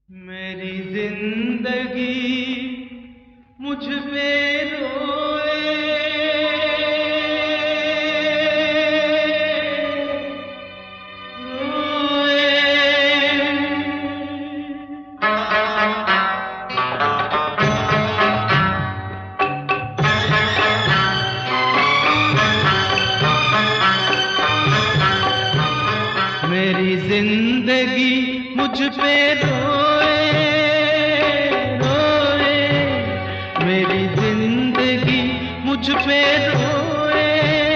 मेरी जिंदगी मुझ पे रोए, मेरी जिंदगी मुझ पे रोए रोए, मेरी जिंदगी मुझ पे रोए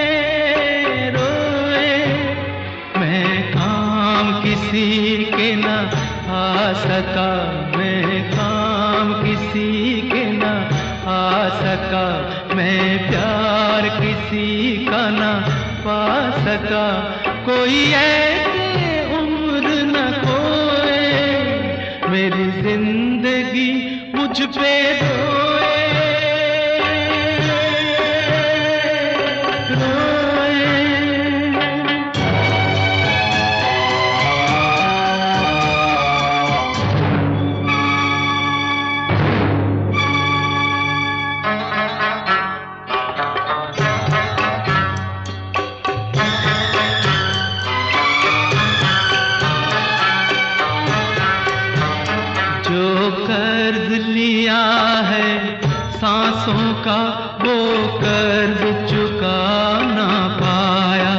रोए। मैं काम किसी के न आ सका, मैं काम किसी के न आ सका, मैं प्यार किसी का न पा सका। कोई ऐसे उम्र न खोए, मेरी जिंदगी मुझ पे रोए रोए। जो कर्ज लिया है सांसों का, वो कर्ज चुका ना पाया।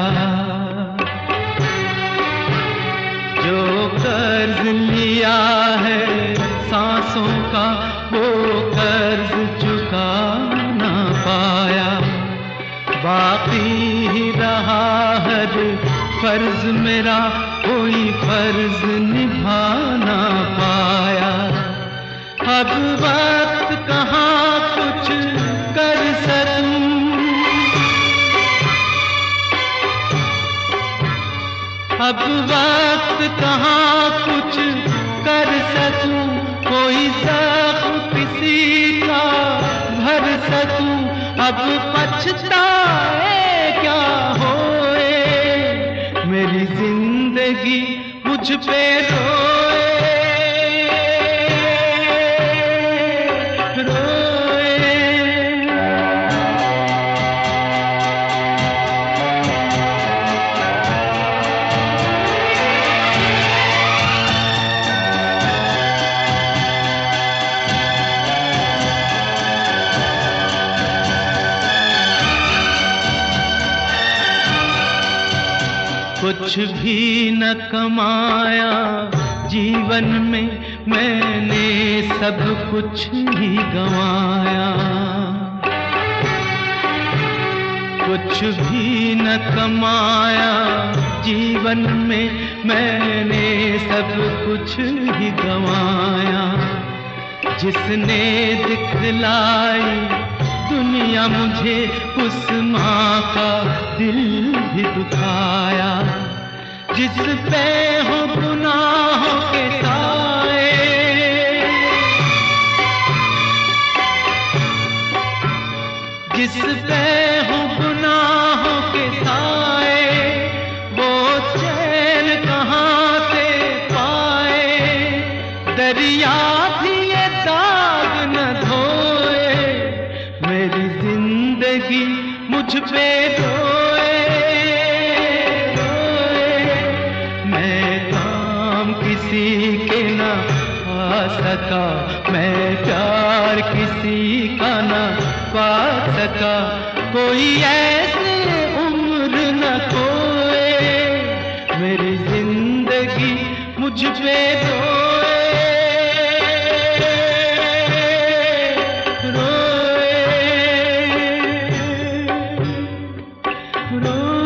जो कर्ज लिया है सांसों का, वो कर्ज चुका ना पाया। बाकी ही रहा हर फर्ज मेरा, कोई फर्ज निभा ना पाया। अब वक्त कहाँ कुछ कर सकूं, अब वक्त कहाँ कुछ कर सकूं, कोई जख्म किसी का भर सकूं। अब पछताए क्या होए, मेरी जिंदगी मुझ पे रोए रोए। कुछ भी न कमाया जीवन में, मैंने सब कुछ ही गंवाया। कुछ भी न कमाया जीवन में, मैंने सब कुछ ही गंवाया। जिसने दिखलाई दुनिया मुझे, उस माँ का दिल भी दुखाया। जिस पे हो गुनाहों के साए, जिस पे हो गुनाहों के साए, वो चैन कहाँ से पाए। दरिया भी ये दाग न धोए, मेरी जिंदगी मुझ पे रोए रोए। मैं काम किसी के न आ सका, मैं प्यार किसी का न पा सका। कोई ऐसे उम्र न खोए, मेरी जिंदगी मुझ पे रोए रोए रोए।